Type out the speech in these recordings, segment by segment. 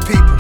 people.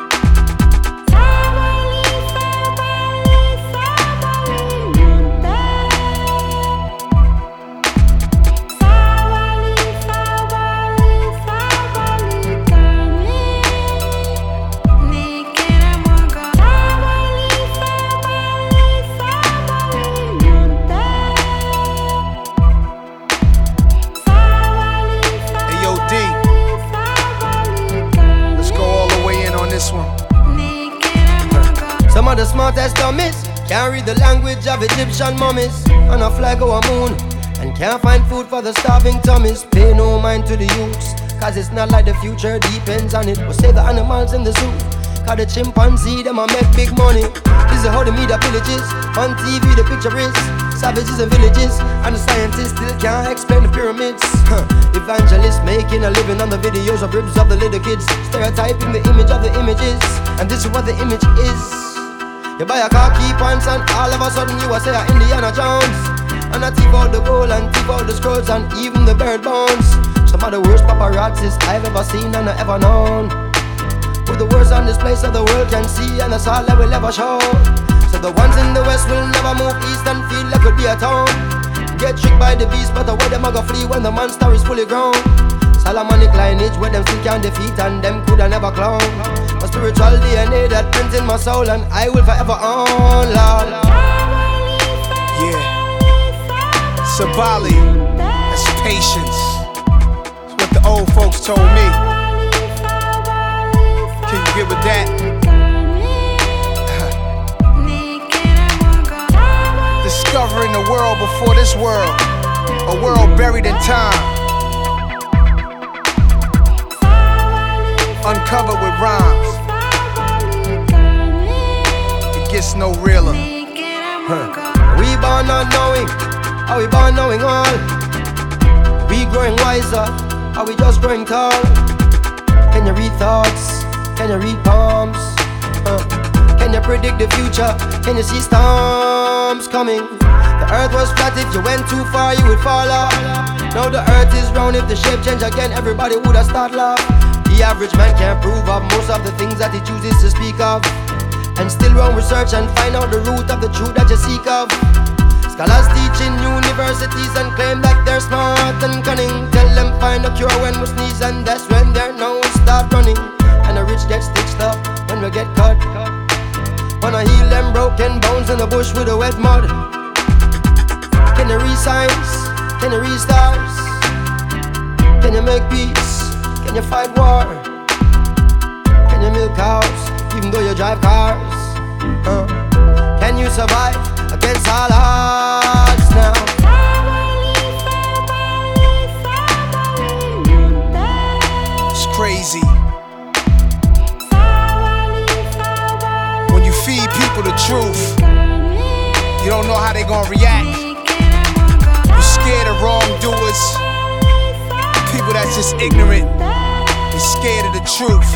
Some of the smartest dummies can't read the language of Egyptian mummies and a flag over a moon, and can't find food for the starving tummies. Pay no mind to the youths, cause it's not like the future depends on it. We'll save the animals in the zoo, cause the chimpanzee them a make big money. This is how the media villages, on TV the picture is savages and villages, and the scientists still can't explain the pyramids. Evangelists making a living on the videos of ribs of the little kids, stereotyping the image of the images, and this is what the image is. You buy a car, key points, and all of a sudden you a say Indiana Jones, and I thief out the gold and thief out the scrolls and even the bird bones. Some of the worst paparazzis I've ever seen and ever known, with the worst on display so the world can see, and that's all that will ever show. So the ones in the west will never move east and feel like it'll be a town. Get tricked by the beast, but the way them a go flee when the monster is fully grown. Solomonic lineage where them still can't defeat and them coulda never clown. A spiritual DNA that prints in my soul and I will forever own, Lord. Yeah, Sabali, that's patience. That's what the old folks told me. Can you get with that? Discovering the world before this world, a world buried in time, uncovered with rhymes. It gets no realer. We born not knowing, are we born knowing all? We growing wiser, are we just growing tall? Can you read thoughts? Can you read palms? Can you predict the future? Can you see storms coming? The earth was flat, if you went too far you would fall off. Now the earth is round, if the shape change again everybody would have start laugh. The average man can't prove of most of the things that he chooses to speak of, and still run research and find out the root of the truth that you seek of. Scholars teach in universities and claim that they're smart and cunning. Tell them find a cure when we sneeze, and that's when their nose start running. And the rich get stitched up when we get cut. Wanna heal them broken bones in the bush with the wet mud. Can you read signs? Can you read stars? Can you make peace? Can you fight war? Can you milk cows even though you drive cars? Can you survive against all odds now? It's crazy. When you feed people the truth, you don't know how they gonna react. You're scared of wrongdoers, people that's just ignorant. They're scared of the truth.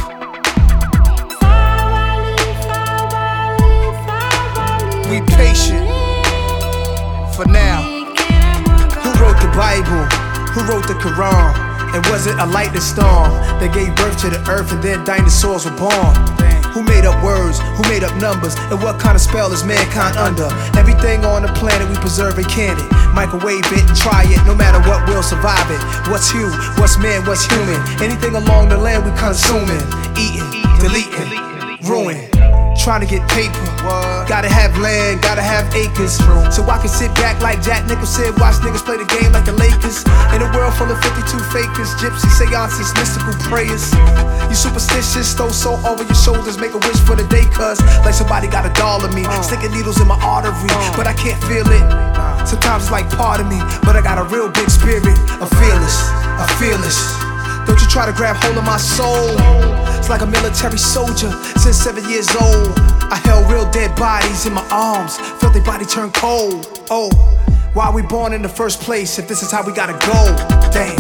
We patient for now. Who wrote the Bible? Who wrote the Quran? And was it a lightning storm that gave birth to the earth and then dinosaurs were born? Who made up words? Who made up numbers? And what kind of spell is mankind under? Everything on the planet we preserve and can it. Microwave it and try it, no matter what, we'll survive it. What's you? What's man? What's human? Anything along the land we consuming, eating, deleting, ruin. Trying to get paper, gotta have land, gotta have acres. So I can sit back like Jack Nicholson, watch niggas play the game like the Lakers. In a world full of 52 fakers, gypsy seances, mystical prayers. You superstitious, throw salt over your shoulders, make a wish for the day, cuz like somebody got a doll of me, sticking needles in my artery, but I can't feel it. Sometimes it's like part of me, but I got a real big spirit. I'm fearless. Don't you try to grab hold of my soul. It's like a military soldier since 7 years old. I held real dead bodies in my arms, felt their body turn cold. Oh, why are we born in the first place if this is how we gotta go? Damn.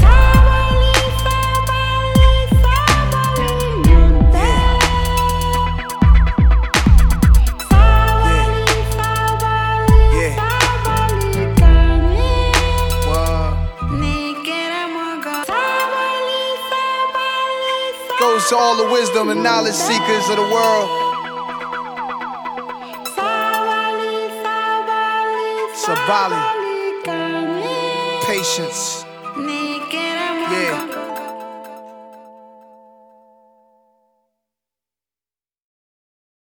to all the wisdom and knowledge seekers of the world. Sabali. Patience.